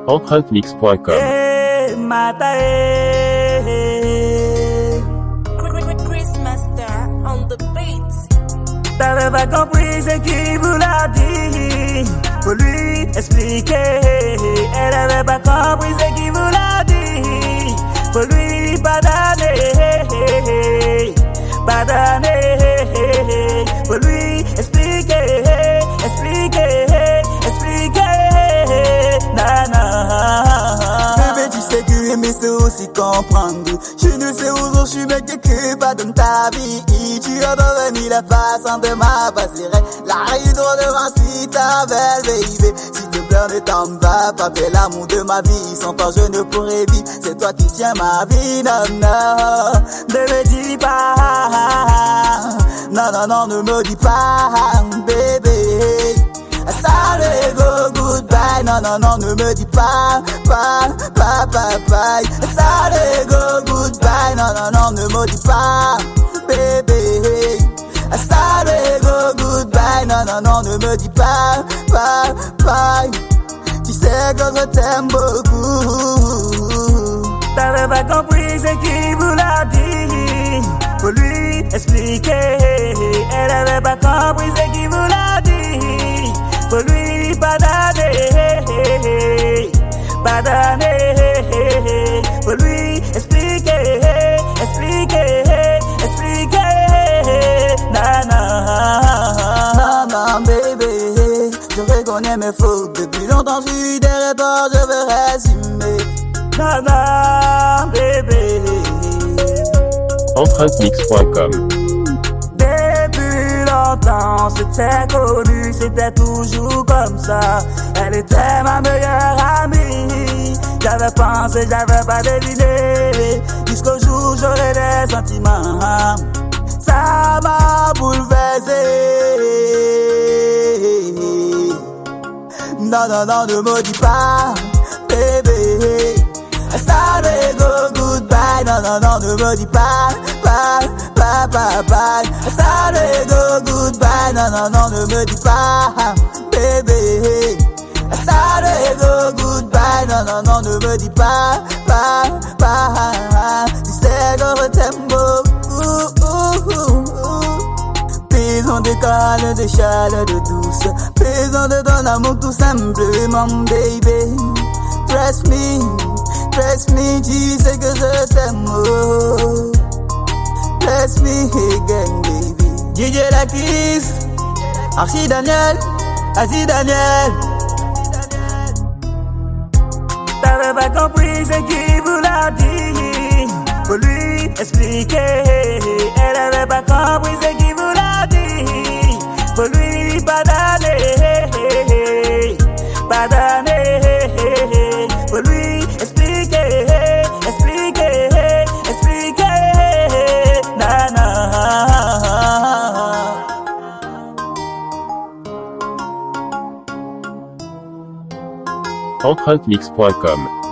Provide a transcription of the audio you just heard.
EmpreinteMix.com. Christmaster on the beat. T'avais pas compris ce qu'il vous l'a dit. Faut lui expliquer. Elle avait pas compris ce qu'il vous l'a dit. Faut lui pardonner. Pardonner. Faut lui expliquer. Expliquer. Nana. Bébé, tu sais que aimer c'est aussi comprendre. Je ne sais où je suis, mais quelque part dans ta vie. Tu as devenu la façon de ma passerelle. La hydro devant si ta belle baby. S'il te plaît, ne t'en vas pas, fais l'amour de ma vie. Sans toi, je ne pourrais vivre. C'est toi qui tiens ma vie, non, non. Ne me dis pas. Non, non, non, ne me dis pas, bébé. Salut, go, goodbye. Non, non, non, ne me dis pas, bye. Salut, go, goodbye. Non, non, non, ne me dis pas, bébé. Salut, go, goodbye. Non, non, non, ne me dis pas, bye. Tu sais que je t'aime beaucoup. T'avais pas compris ce qu'il vous l'a dit. Faut lui expliquer. Elle avait pas compris ce qu'il vous l'a dit. Faut lui pardonner. Pardonner. Faut lui expliquer. Expliquer. Nana. Nana, bébé. Je reconnais mes fautes. Depuis longtemps, je suis derrière toi, je veux résumer. Nana, bébé. EmpreinteMix.com. Depuis longtemps, c'était connu, c'était toujours comme ça. Elle était ma meilleure amie. J'avais pensé, j'avais pas deviné. Jusqu'au jour, j'aurais des sentiments. Ça m'a bouleversé. Non, non, non, ne me dis pas, bébé. Salut, go, goodbye. Non, non, non, ne me dis pas, bye. Salut, go, goodbye. Non, non, non, ne me dis pas, bébé. Salut, go, goodbye. Non, non, non, ne me dis pas, bye. Tu sais que je t'aime beaucoup. Besoin de calme, de chaleur, de douce. Besoin de ton amour tout simplement, baby. Trust me, tu sais que je t'aime. Oh. Trust me again, baby. DJ La Kiss, Archie Daniel, Aziz Daniel. T'avais pas compris ce qu'il vous l'a dit. Faut lui expliquer. Elle avait pas compris ce qu'il vous l'a dit. Faut lui pardonner. Pardonner. Faut lui expliquer. Nana. EmpreinteMix.com.